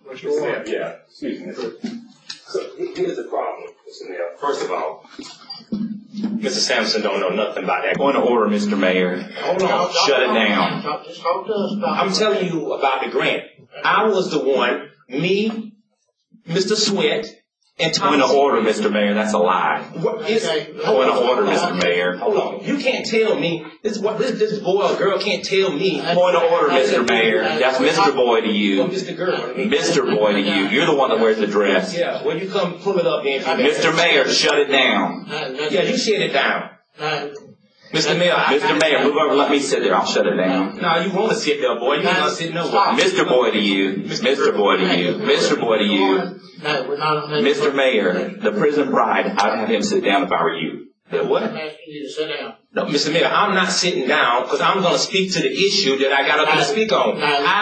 Yeah, excuse me. So here's the problem, Mr. Mayor. First of all, Mr. Sampson don't know nothing about that. Point of order, Mr. Mayor. Hold on. Shut it down. Just hold us. I'm telling you about the grant. I was the one, me, Mr. Sweat, and Thomas. Point of order, Mr. Mayor. That's a lie. What is, Point of order, Mr. Mayor. Hold on. You can't tell me, this boy or girl can't tell me. Point of order, Mr. Mayor. That's Mr. Boy to you. Mr. Girl. Mr. Boy to you. You're the one that wears the dress. Yeah, well, you come pull it up then. Mr. Mayor, shut it down. Yeah, you shut it down. Mr. Mayor, Mr. Mayor, move over. Let me sit there. I'll shut it down. No, you want to sit there, boy. You ain't going to sit nowhere. Mr. Boy to you. Mr. Boy to you. Mr. Boy to you. Mr. Mayor, the prison bride, I'd have him sit down if I were you. What? I'm asking you to sit down. No, Mr. Mayor, I'm not sitting down because I'm going to speak to the issue that I got up to speak on.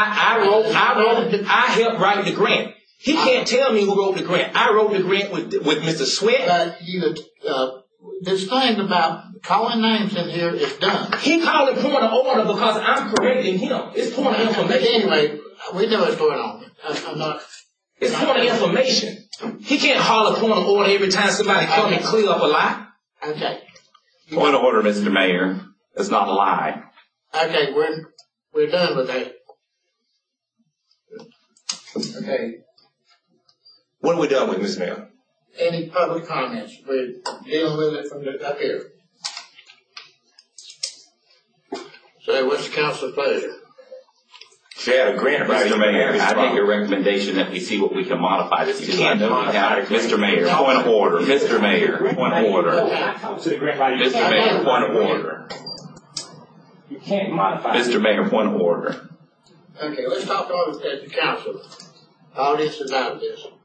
I helped write the grant. He can't tell me who wrote the grant. I wrote the grant with Mr. Sweat. This thing about calling names in here is done. He called it point of order because I'm correcting him. It's point of information. Anyway, we know what's going on. I'm not. It's point of information. He can't holler point of order every time somebody come and clear up a lie. Okay. Point of order, Mr. Mayor. It's not a lie. Okay, we're done with that. Okay. What are we done with, Ms. Mayor? Any public comments? We're dealing with it from up here. So what's the council's pleasure? She had a grant right. Mr. Mayor, I make a recommendation that we see what we can modify this to. I know we have. Mr. Mayor, point of order. Mr. Mayor, point of order. Mr. Mayor, point of order. You can't modify. Mr. Mayor, point of order. Okay, let's talk on at the council. Audience is out of this.